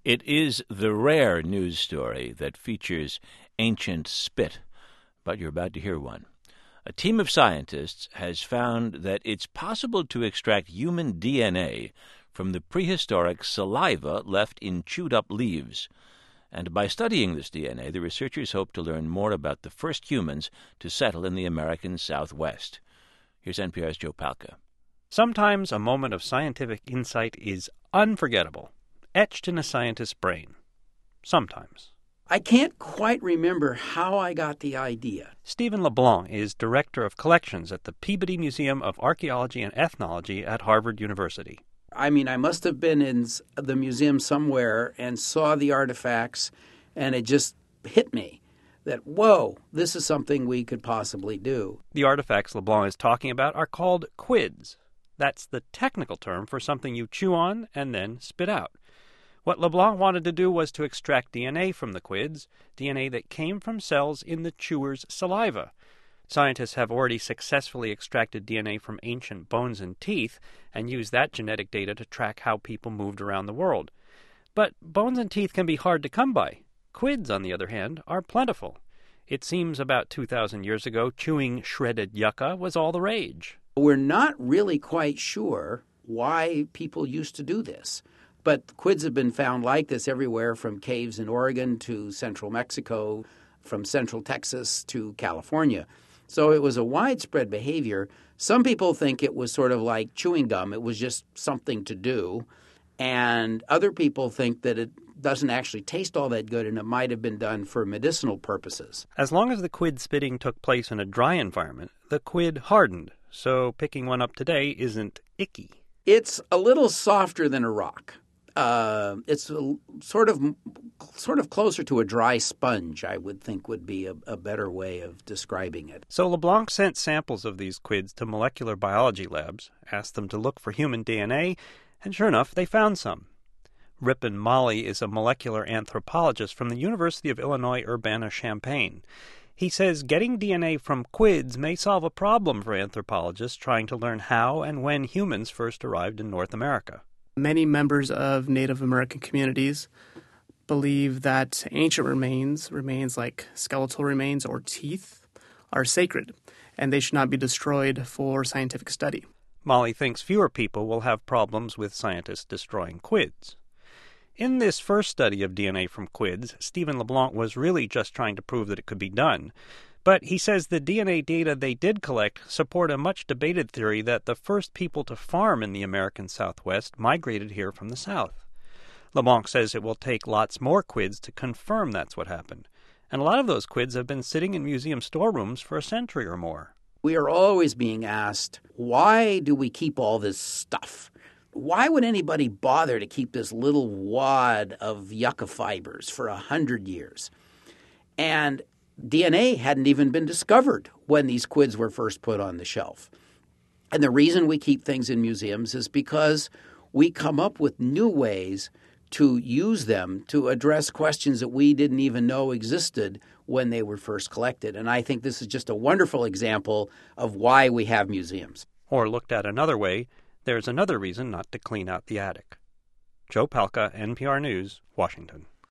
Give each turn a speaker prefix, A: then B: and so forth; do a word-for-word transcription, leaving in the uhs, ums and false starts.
A: It is the rare news story that features ancient spit, but you're about to hear one. A team of scientists has found that it's possible to extract human D N A from the prehistoric saliva left in chewed-up leaves. And by studying this D N A, the researchers hope to learn more about the first humans to settle in the American Southwest. Here's N P R's Joe Palca.
B: Sometimes a moment of scientific insight is unforgettable, etched in a scientist's brain. Sometimes.
C: I can't quite remember how I got the idea.
B: Stephen LeBlanc is Director of Collections at the Peabody Museum of Archaeology and Ethnology at Harvard University.
C: I mean, I must have been in the museum somewhere and saw the artifacts, and it just hit me that, whoa, this is something we could possibly do.
B: The artifacts LeBlanc is talking about are called quids. That's the technical term for something you chew on and then spit out. What LeBlanc wanted to do was to extract D N A from the quids, D N A that came from cells in the chewer's saliva. Scientists have already successfully extracted D N A from ancient bones and teeth and used that genetic data to track how people moved around the world. But bones and teeth can be hard to come by. Quids, on the other hand, are plentiful. It seems about two thousand years ago, chewing shredded yucca was all the rage.
C: We're not really quite sure why people used to do this. But quids have been found like this everywhere from caves in Oregon to central Mexico, from central Texas to California. So it was a widespread behavior. Some people think it was sort of like chewing gum. It was just something to do. And other people think that it doesn't actually taste all that good and it might have been done for medicinal purposes.
B: As long as the quid spitting took place in a dry environment, the quid hardened. So picking one up today isn't icky.
C: It's a little softer than a rock. Uh, it's a, sort of sort of closer to a dry sponge, I would think would be a, a better way of describing it.
B: So LeBlanc sent samples of these quids to molecular biology labs, asked them to look for human D N A, and sure enough, they found some. Ripon Molly is a molecular anthropologist from the University of Illinois Urbana-Champaign. He says getting D N A from quids may solve a problem for anthropologists trying to learn how and when humans first arrived in North America.
D: Many members of Native American communities believe that ancient remains, remains like skeletal remains or teeth, are sacred, and they should not be destroyed for scientific study.
B: Molly thinks fewer people will have problems with scientists destroying quids. In this first study of D N A from quids, Stephen LeBlanc was really just trying to prove that it could be done. But he says the D N A data they did collect support a much-debated theory that the first people to farm in the American Southwest migrated here from the South. LeBlanc says it will take lots more quids to confirm that's what happened. And a lot of those quids have been sitting in museum storerooms for a century or more.
C: We are always being asked, why do we keep all this stuff? Why would anybody bother to keep this little wad of yucca fibers for a hundred years? And D N A hadn't even been discovered when these quids were first put on the shelf. And the reason we keep things in museums is because we come up with new ways to use them to address questions that we didn't even know existed when they were first collected. And I think this is just a wonderful example of why we have museums.
B: Or looked at another way, there's another reason not to clean out the attic. Joe Palca, N P R News, Washington.